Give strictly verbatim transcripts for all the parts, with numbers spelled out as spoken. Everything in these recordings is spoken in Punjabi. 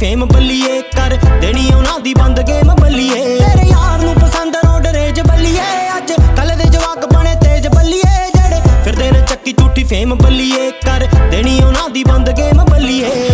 ਫੇਮ ਬੱਲੀਏ ਕਰ ਦੇਣੀ ਉਹਨਾਂ ਦੀ ਬੰਦ ਗੇਮ ਬੱਲੀਏ। ਤੇਰੇ ਯਾਰ ਨੂੰ ਪਸੰਦ ਰੋਡ ਰੇਜ ਬੱਲੀਏ ਅੱਜ ਕੱਲ ਦੇ ਜਵਾਕ ਬਣੇ ਤੇਜ ਬੱਲੀਏ ਜਿਹੜੇ ਫਿਰਦੇ ਨੇ ਚੱਕੀ ਝੂਠੀ ਫੇਮ ਬੱਲੀਏ ਕਰ ਦੇਣੀ ਉਹਨਾਂ ਦੀ ਬੰਦ ਗੇਮ ਬੱਲੀਏ।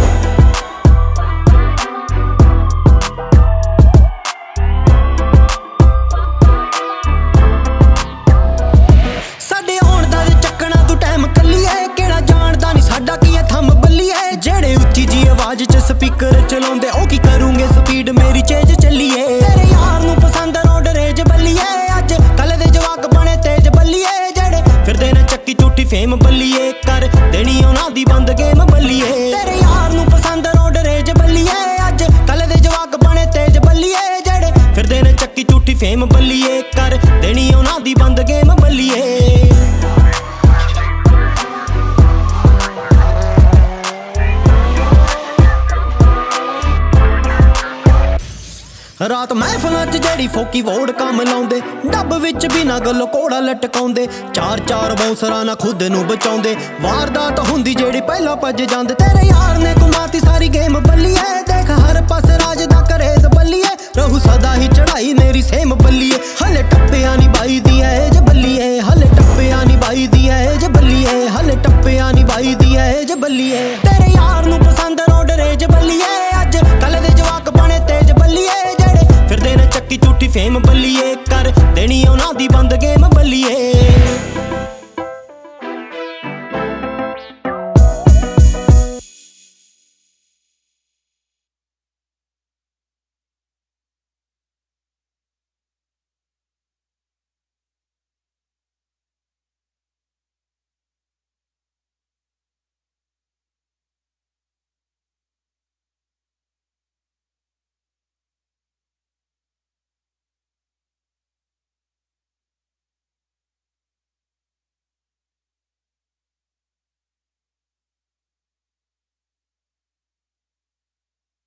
ਜਿਹੜੇ ਉੱਚੀ ਜੀ ਆਵਾਜ਼ ਚ ਸਪੀਕਰ ਚਲਾਉਂਦੇ ਉਹ ਕੀ ਕਰੂੰਗੇ ਸਪੀਡ ਮੇਰੀ ਚੇਜ ਚੱਲੀਏ। ਤੇਰੇ ਯਾਰ ਨੂੰ ਪਸੰਦ ਰੋਡ ਰੇਜ ਬੱਲੀਏ ਅੱਜ ਕੱਲ ਦੇ ਜਵਾਕ ਬਣੇ ਤੇਜ ਬੱਲੀਏ ਜਿਹੜੇ ਫਿਰਦੇ ਨੇ ਚੱਕੀ ਝੂਠੀ ਫੇਮ ਬੱਲੀਏ ਕਰ ਦੇਣੀ ਉਹਨਾਂ ਦੀ ਬੰਦ ਗੇਮ ਬੱਲੀਏ। ਤੇਰੇ ਯਾਰ ਨੂੰ ਪਸੰਦ ਰੋਡ ਰੇਜ ਬੱਲੀਏ ਅੱਜ ਕੱਲ ਦੇ ਜਵਾਕ ਬਣੇ ਤੇਜ ਬੱਲੀਏ ਜਿਹੜੇ ਫਿਰਦੇ ਨੇ ਚੱਕੀ ਝੂਠੀ ਫੇਮ ਬੱਲੀਏ ਕਰ ਦੇਣੀ ਉਹਨਾਂ ਦੀ ਬੰਦ ਗੇਮ ਬੱਲੀਏ। ਰਾਤ ਮਹਿਫਲਾਂ ਚ ਜਿਹੜੀ ਫੋਕੀ ਵੋੜ ਕੰਮ ਲਾਉਂਦੇ ਡੱਬ ਵਿੱਚ ਬਿਨਾਂ ਗੱਲੋਂ ਕੋੜਾ ਲਟਕਾਉਂਦੇ ਚਾਰ ਚਾਰ ਬੌਂਸਰਾਂ ਨਾਲ ਖੁਦ ਨੂੰ ਬਚਾਉਂਦੇ ਵਾਰਦਾਤ ਹੁੰਦੀ ਜਿਹੜੀ ਪਹਿਲਾਂ ਭੱਜ ਜਾਂਦੇ। ਤੇਰੇ ਯਾਰ ਨੇ ਘੁਮਾਤੀ ਸਾਰੀ ਗੇਮ ਬੱਲੀਏ ਦੇਖ ਹਰ ਪਾਸੇ ਰਾਜ ਦਾ ਕਰੇਜ਼ ਬੱਲੀਏ ਰਹੂ ਸਦਾ ਹੀ ਚੜਾਈ ਮੇਰੀ ਸੇਮ ਬੱਲੀਏ। ਹਲੇ ਟੱਪਿਆਂ ਨੀ ਬਾਈ ਦੀ ਏਜ ਬੱਲੀਏ ਹਲੇ ਟੱਪਿਆਂ ਨੀ ਬਾਈ ਦੀ ਏਜ ਬੱਲੀਏ ਹਲੇ ਟੱਪਿਆਂ ਨੀ ਬਾਈ ਦੀ ਏਜ ਬੱਲੀਏ। ਤੇਰੇ ਯਾਰ ਨੂੰ ਪਸੰਦ ਰੋਡ ਰੇਜ ਬੱਲੀਏ ਅੱਜ ਕੱਲ ਦੇ ਜਵਾਕ ਬਣੇ ਤੇਜ ਬੱਲੀਏ ਜਿਹੜੇ ਫਿਰਦੇ ਨੇ ਚੱਕੀ ਝੂਠੀ ਫੇਮ ਬੱਲੀਏ ਕਰ ਦੇਣੀ ਉਹਨਾਂ ਦੀ ਬੰਦ ਗੇਮ